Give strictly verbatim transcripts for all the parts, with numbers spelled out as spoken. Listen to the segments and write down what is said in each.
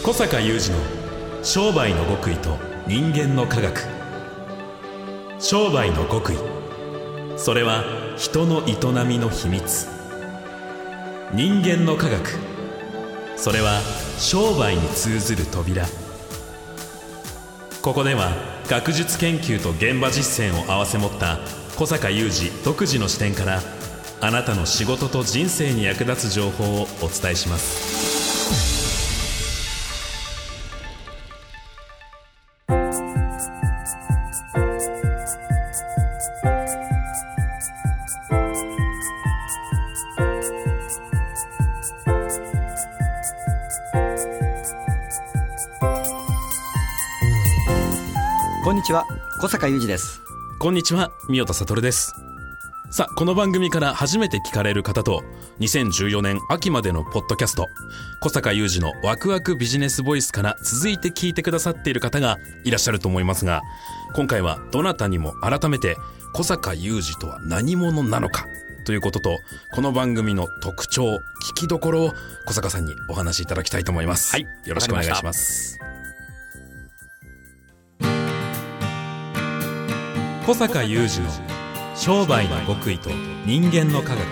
小坂雄二の商売の極意と人間の科学。商売の極意、それは人の営みの秘密。人間の科学、それは商売に通ずる扉。ここでは学術研究と現場実践を併せ持った小坂雄二独自の視点から、あなたの仕事と人生に役立つ情報をお伝えします。 こんにちは、小坂雄二です。 こんにちは、三代田悟です。さあ、この番組から初めて聞かれる方と、にせんじゅうよねん秋までのポッドキャスト小坂雄二のワクワクビジネスボイスから続いて聞いてくださっている方がいらっしゃると思いますが、今回はどなたにも改めて小坂雄二とは何者なのかということと、この番組の特徴、聞きどころを小坂さんにお話しいただきたいと思います。 はい、 よろしくお願いします。小坂雄二の商売の極意と人間の科学。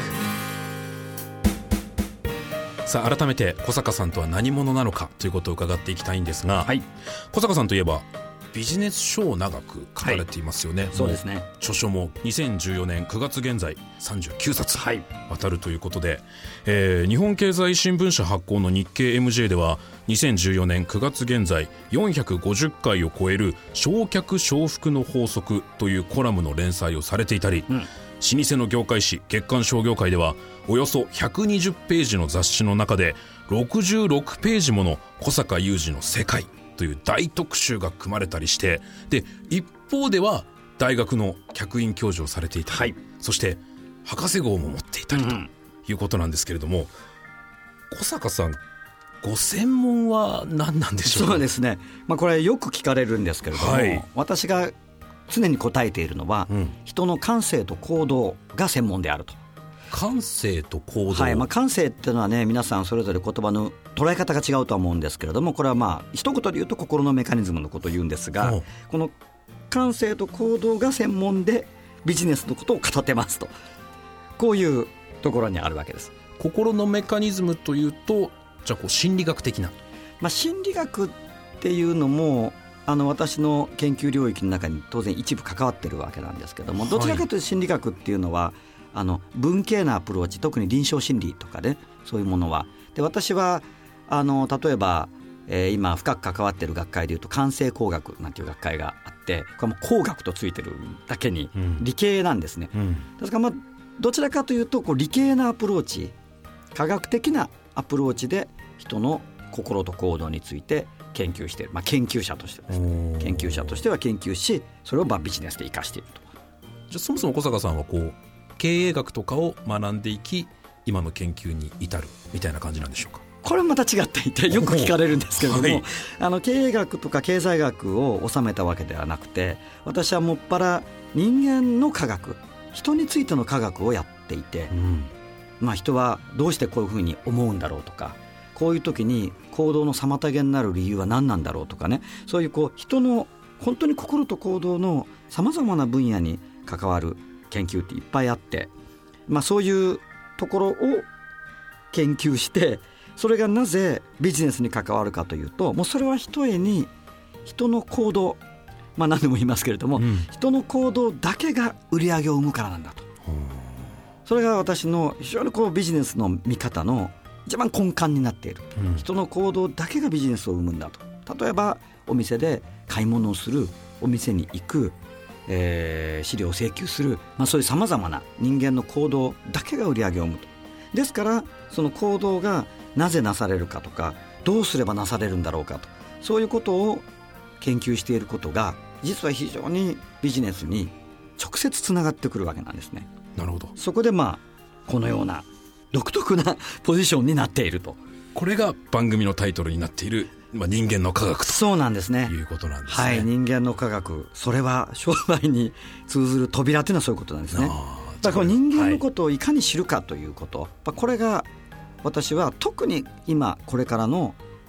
さあ、改めて小坂さんとは何者なのかということを伺っていきたいんですが、はい、小坂さんといえばビジネス書を長く書かれていますよね。はい、 そうですね。 著書もにせんじゅうよねんくがつ現在さんじゅうきゅうさつ渡るということで、はい、えー、日本経済新聞社発行の日経 エムジェー ではにせんじゅうよねんくがつ現在よんひゃくごじゅっかいを超える償却償付の法則というコラムの連載をされていたり、うん、老舗の業界誌月刊商業界ではおよそひゃくにじゅっページの雑誌の中でろくじゅうろくページもの小坂雄二の世界という大特集が組まれたりして、で一方では大学の客員教授をされていたり、はい、そして博士号も持っていたりということなんですけれども、うん、小坂さんご専門は何なんでしょうか。 そうですね、まあ、これよく聞かれるんですけれども、はい、私が常に答えているのは、うん、人の感性と行動が専門であると。 感性と行動、 はい、まあ、感性っていうのはね、皆さんそれぞれ言葉の捉え方が違うとは思うんですけれども、これはまあ一言で言うと心のメカニズムのことを言うんですが、この感性と行動が専門でビジネスのことを語ってますと、こういうところにあるわけです。 心のメカニズムというと、じゃあこう心理学的な、 まあ、心理学っていうのもあの私の研究領域の中に当然一部関わってるわけなんですけども、どちらかというと心理学っていうのはあの文系なアプローチ、特に臨床心理とかね、そういうものはで、私はあの例えば、えー、今深く関わっている学会でいうと感性工学なんていう学会があって、これも工学とついてるだけに理系なんですね。うんうん、ですから、まあ、どちらかというとこう理系なアプローチ、科学的なアプローチで人の心と行動について研究している、まあ、研究者としてですね、研究者としては研究し、それをまあビジネスで生かしていると。 じゃあそもそも小坂さんはこう経営学とかを学んでいき、今の研究に至るみたいな感じなんでしょうか。 これはまた違っていてよく聞かれるんですけれども、はい、あの経営学とか経済学を収めたわけではなくて、私はもっぱら人間の科学、人についての科学をやっていて、うん、まあ、人はどうしてこういうふうに思うんだろうとか、こういう時に行動の妨げになる理由は何なんだろうとかね、そういうこう人の本当に心と行動のさまざまな分野に関わる研究っていっぱいあって、まあ、そういうところを研究して、それがなぜビジネスに関わるかというと、もうそれはひとえに人の行動、まあ、何度も言いますけれども、うん、人の行動だけが売り上げを生むからなんだと。それが私の非常にこうビジネスの見方の一番根幹になっている、うん、人の行動だけがビジネスを生むんだと。例えばお店で買い物をする、お店に行く、えー、資料を請求する、まあ、そういうさまざまな人間の行動だけが売り上げを生むと。ですからその行動がなぜなされるかとか、どうすればなされるんだろうかと、そういうことを研究していることが実は非常にビジネスに直接つながってくるわけなんですね。 なるほど。 そこでまあこのような独特なポジションになっていると。 これが番組のタイトルになっている、まあ、人間の科学とそうなんですね、 いうことなんですね。 はい、人間の科学、それは商売に通ずる扉というのはそういうことなんですね。だから人間のことをいかに知るかということ、はい、これが私は特に今これからの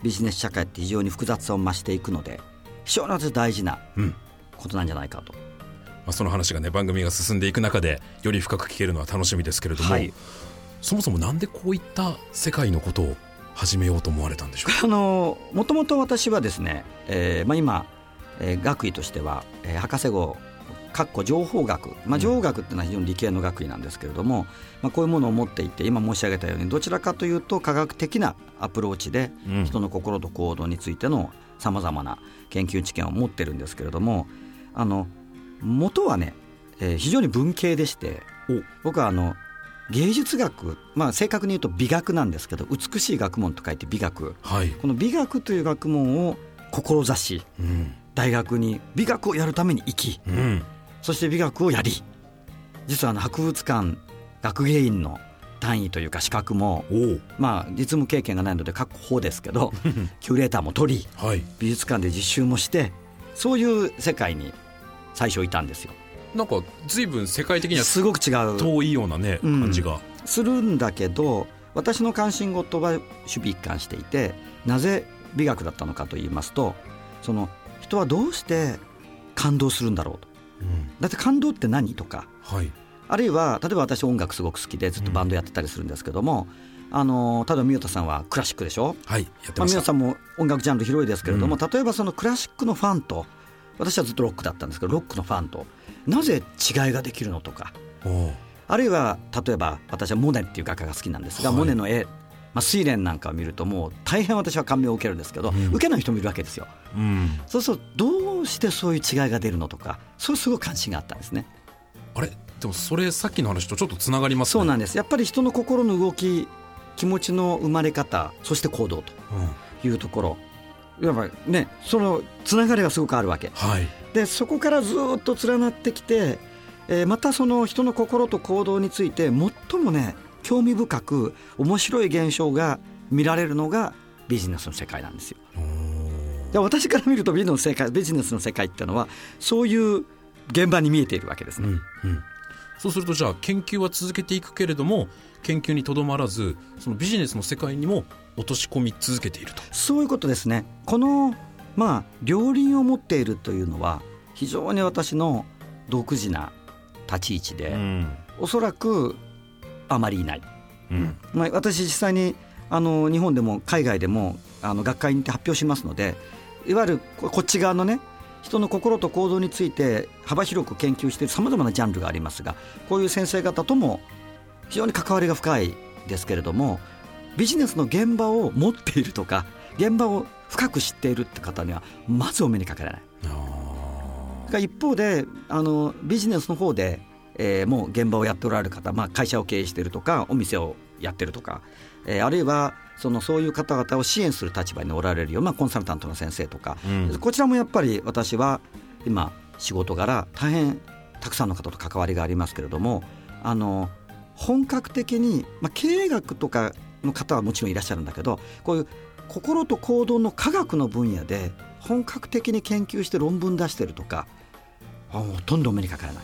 ビジネス社会って非常に複雑さを増していくので、非常に大事なことなんじゃないかと、うん、 まあ、その話がね番組が進んでいく中でより深く聞けるのは楽しみですけれども、はい、そもそもなんでこういった世界のことを始めようと思われたんでしょうか。 あのもともと私はですね、えーまあ、今、えー、学位としては、えー、博士号かっこ情報学、まあ、情報学っていうのは非常に理系の学位なんですけれども、うん、まあ、こういうものを持っていて、今申し上げたようにどちらかというと科学的なアプローチで人の心と行動についてのさまざまな研究知見を持ってるんですけれども、あの元はね、えー、非常に文系でして、僕はあの芸術学、まあ、正確に言うと美学なんですけど、美しい学問と書いて美学、はい、この美学という学問を志し、うん、大学に美学をやるために行き、うん、そして美学をやり、実はあの博物館学芸員の単位というか資格も、まあ、実務経験がないので確保ですけどキュレーターも取り、はい、美術館で実習もして、そういう世界に最初いたんですよ。 なんか随分世界的にはすごく違う遠いようなね、うん、感じがするんだけど、私の関心事は守備一貫していて、なぜ美学だったのかと言いますと、その人はどうして感動するんだろうと、うん、だって感動って何とか、はい、あるいは例えば私音楽すごく好きでずっとバンドやってたりするんですけども、うん、あの例えば宮田さんはクラシックでしょ、 はい、やってました。 まあ、宮田さんも音楽ジャンル広いですけれども、うん、例えばそのクラシックのファンと、私はずっとロックだったんですけど、ロックのファンとなぜ違いができるのとか、あるいは例えば私はモネっていう画家が好きなんですが、はい、モネの絵、まあ、睡蓮なんかを見るともう大変私は感銘を受けるんですけど、うん、受けない人もいるわけですよ、うん、そうするとどうしてそういう違いが出るのとか、そういうすごい関心があったんですね。 あれでもそれさっきの話とちょっとつながりますね。 そうなんです。やっぱり人の心の動き、気持ちの生まれ方、そして行動というところ、やっぱりね、そのつながりがすごくあるわけ、はい、でそこからずっと連なってきて、えー、またその人の心と行動について最もね興味深く面白い現象が見られるのがビジネスの世界なんですよ。で私から見るとビジネスの世界、ビジネスの世界っていうのはそういう現場に見えているわけですね、うんうん、 そうするとじゃあ研究は続けていくけれども、研究にとどまらずそのビジネスの世界にも落とし込み続けていると。 そういうことですね。このまあ両輪を持っているというのは非常に私の独自な立ち位置で、うん、おそらくあまりいない、うんまあ、私実際にあの日本でも海外でもあの学会に行って発表しますので、いわゆるこっち側のね人の心と行動について幅広く研究しているさまざまなジャンルがありますが、こういう先生方とも非常に関わりが深いですけれども、ビジネスの現場を持っているとか現場を深く知っているって方にはまずお目にかかれない。あ一方であのビジネスの方で、えー、もう現場をやっておられる方、まあ、会社を経営しているとかお店をやっているとか、えー、あるいはそのそういう方々を支援する立場におられるようなコンサルタントの先生とか、うん、こちらもやっぱり私は今仕事柄大変たくさんの方と関わりがありますけれども、あの本格的に、まあ、経営学とかの方はもちろんいらっしゃるんだけど、こういう心と行動の科学の分野で本格的に研究して論文出してるとかほとんどお目にかからない。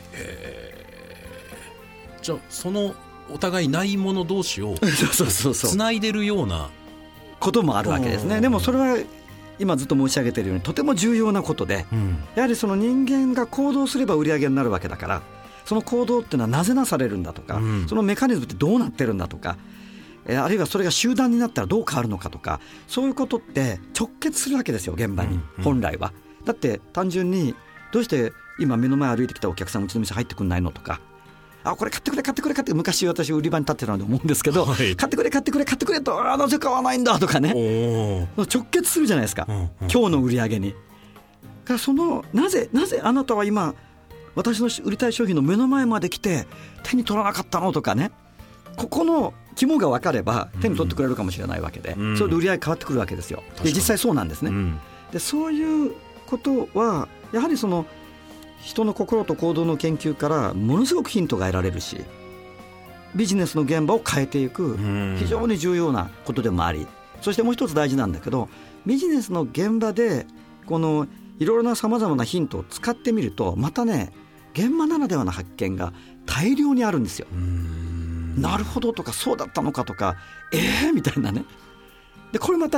へー。じゃあそのお互いないもの同士をつないでるようなこともあるわけですね。でもそれは今ずっと申し上げているようにとても重要なことで、うん、やはりその人間が行動すれば売り上げになるわけだから、その行動っていうのはなぜなされるんだとか、うん、そのメカニズムってどうなってるんだとか、えー、あるいはそれが集団になったらどう変わるのかとか、そういうことって直結するわけですよ現場に、うんうん、本来は。だって単純にどうして今目の前歩いてきたお客さんうちの店入ってくんないのとか、あこれ買ってくれ買ってくれ買ってくれ、昔私売り場に立ってたので思うんですけど、はい、買ってくれ買ってくれ買ってくれと、あなぜ買わないんだとかね、直結するじゃないですか、うんうん、今日の売り上げに。だからそのなぜなぜあなたは今私の売りたい商品の目の前まで来て手に取らなかったのとかね、ここの肝が分かれば手に取ってくれるかもしれないわけで、うん、それで売り上げ変わってくるわけですよ。で実際そうなんですね、うん、でそういうことはやはりその人の心と行動の研究からものすごくヒントが得られるし、ビジネスの現場を変えていく非常に重要なことでもあり、そしてもう一つ大事なんだけど、ビジネスの現場でこのいろいろなさまざまなヒントを使ってみると、またね現場ならではの発見が大量にあるんですよ。うーんなるほどとか、そうだったのかとか、えーみたいなね。でこれまた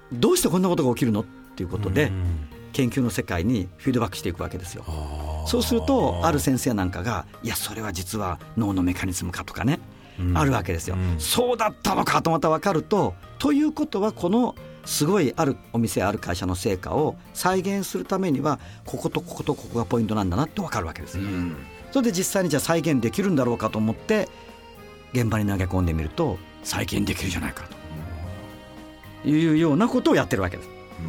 どうしてこんなことが起きるのっていうことで研究の世界にフィードバックしていくわけですよ。そうするとある先生なんかがいやそれは実は脳のメカニズムかとかね、うん、あるわけですよ、うん、そうだったのかとまた分かると、ということはこのすごいあるお店ある会社の成果を再現するためにはこことこことここがポイントなんだなって分かるわけですよ、うん、それで実際にじゃあ再現できるんだろうかと思って現場に投げ込んでみると再現できるじゃないかというようなことをやってるわけです。うん、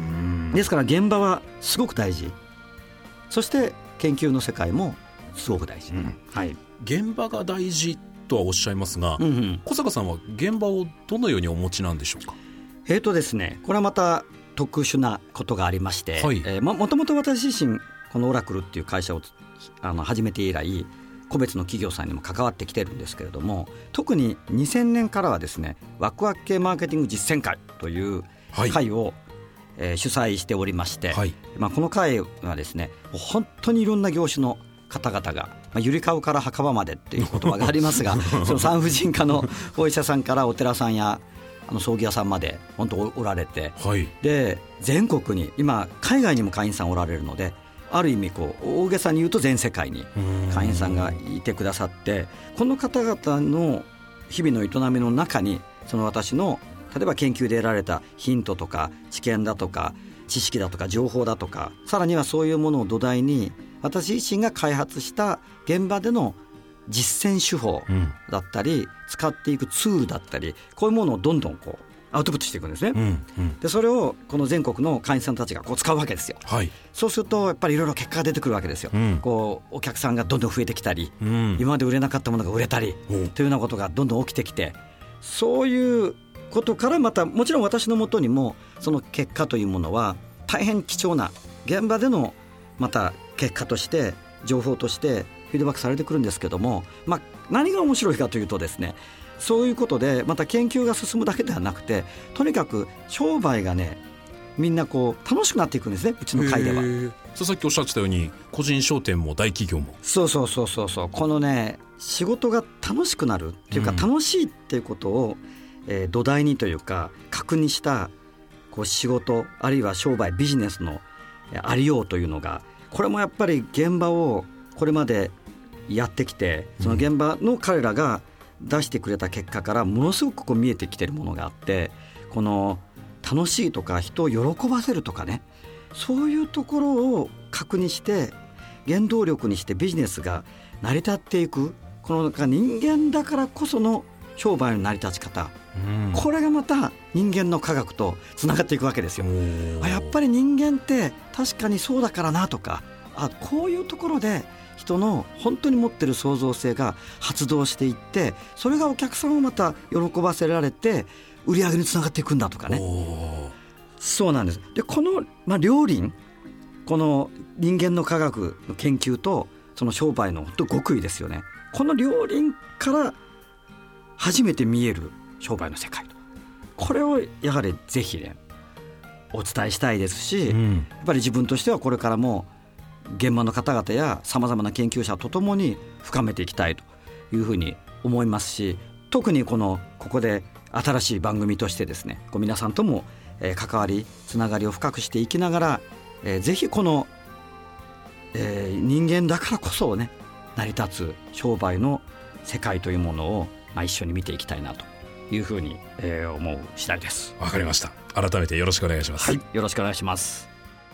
ですから現場はすごく大事、そして研究の世界もすごく大事、うんはい、 現場が大事とはおっしゃいますが、うんうん、小坂さんは現場をどのようにお持ちなんでしょうか。 えーとですね、これはまた特殊なことがありまして、はいえー、も, もともと私自身このオラクルっていう会社をあの始めて以来個別の企業さんにも関わってきてるんですけれども、特ににせんねんからはですねワクワク系マーケティング実践会という会を、はいえー、主催しておりまして、はいまあ、この会はですね本当にいろんな業種の方々が、まあ、ゆりかごから墓場までっていう言葉がありますがその産婦人科のお医者さんからお寺さんやあの葬儀屋さんまで本当おられて、はい、で全国に今海外にも会員さんおられるので、ある意味こう大げさに言うと全世界に会員さんがいてくださって、この方々の日々の営みの中にその私の例えば研究で得られたヒントとか知見だとか知識だとか情報だとか、さらにはそういうものを土台に私自身が開発した現場での実践手法だったり、うん、使っていくツールだったり、こういうものをどんどんこうアウトプットしていくんですね、うんうん、でそれをこの全国の会員さんたちがこう使うわけですよ、はい、そうするとやっぱりいろいろ結果が出てくるわけですよ、うん、こうお客さんがどんどん増えてきたり、うん、今まで売れなかったものが売れたり、うん、というようなことがどんどん起きてきて、そういうことからまたもちろん私のもとにもその結果というものは大変貴重な現場でのまた結果として情報としてフィードバックされてくるんですけども、まあ、何が面白いかというとですね、そういうことでまた研究が進むだけではなくて、とにかく商売がねみんなこう楽しくなっていくんですね、うちの会では。 さっきおっしゃってたように個人商店も大企業もそうそうそうそうそう、このね仕事が楽しくなるっていうか、うん、楽しいっていうことを、えー、土台にというか確認したこう仕事あるいは商売ビジネスのありようというのが、これもやっぱり現場をこれまでやってきて、その現場の彼らが出してくれた結果からものすごくこう見えてきてるものがあって、この楽しいとか人を喜ばせるとかね、そういうところを確認して原動力にしてビジネスが成り立っていく、この人間だからこその商売の成り立ち方、うん、これがまた人間の科学とつながっていくわけですよ。あ、やっぱり人間って確かにそうだからなとか、あ、こういうところで人の本当に持ってる創造性が発動していって、それがお客さんをまた喜ばせられて売り上げにつながっていくんだとかね。そうなんです。でこの、まあ、両輪、この人間の科学の研究とその商売の本当極意ですよね。この両輪から初めて見える商売の世界と、これをやはりぜひねお伝えしたいですし、うん、やっぱり自分としてはこれからも現場の方々やさまざまな研究者とともに深めていきたいというふうに思いますし、特にこのここで新しい番組としてですね、こう皆さんとも、えー、関わりつながりを深くしていきながら、えー、ぜひこの、えー、人間だからこそね成り立つ商売の世界というものを、まあ、一緒に見ていきたいなというふうに、えー、思う次第です。 わかりました。改めてよろしくお願いします。 はい、よろしくお願いします。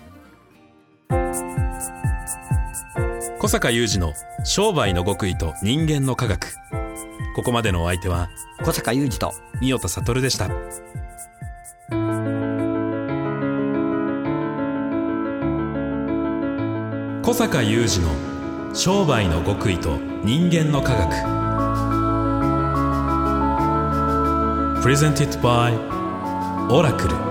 小坂雄二の商売の極意と人間の科学。ここまでのお相手は小坂雄二と三代田悟でした。小坂雄二の商売の極意と人間の科学。プレゼンティッドバイオラクル。